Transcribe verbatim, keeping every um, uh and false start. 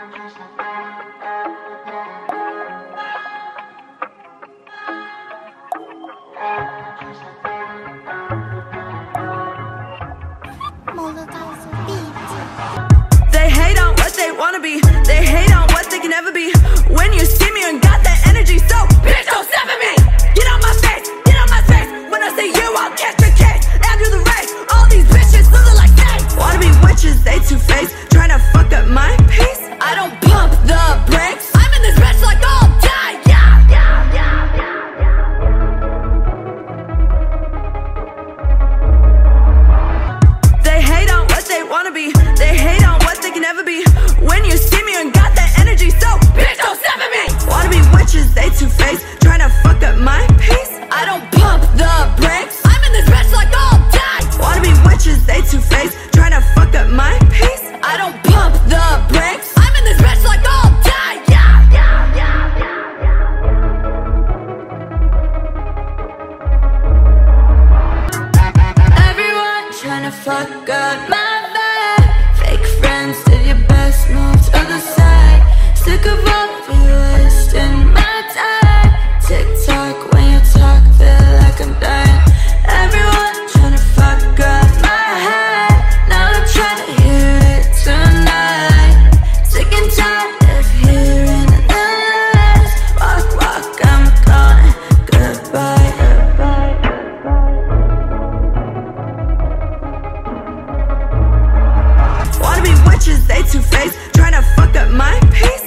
They hate on what they wanna be. They hate on what they can never be. When you see me and got that energy, so bitch, don't step at me. Get on my face, get on my face. When I see you, I'll catch the case and do the race. All these bitches slither like snakes. Wanna be witches, they two-faced, trying to fuck up my peace. I don't pump the brakes. I'm in this bitch like all day. Yeah, yeah, yeah, yeah. They hate on what they wanna be. They hate on what they can never be. When you see me and got that energy, so bitch, don't step at me. Wanna be witches, they two-faced, trying to fuck up my peace. I don't pump the brakes. I'm in this bitch like all day. Wanna be witches, they two-faced, trying to fuck up my peace. I don't pump the brakes. I'm in this bitch like all day. Yeah, yeah, yeah, yeah, yeah. Everyone trying to fuck up my vibe. Fake friends did your best, move to the side. Sick of all of you wasting my time. TikTok when you talk, feel like I'm dying. Everyone trying to fuck up my head. Now I'm trying to hear it tonight. Sick and tired of hearing the lies. Walk, walk, I'm gone. Goodbye, goodbye, goodbye. Wanna be witches, they two-faced, trying to fuck up my peace.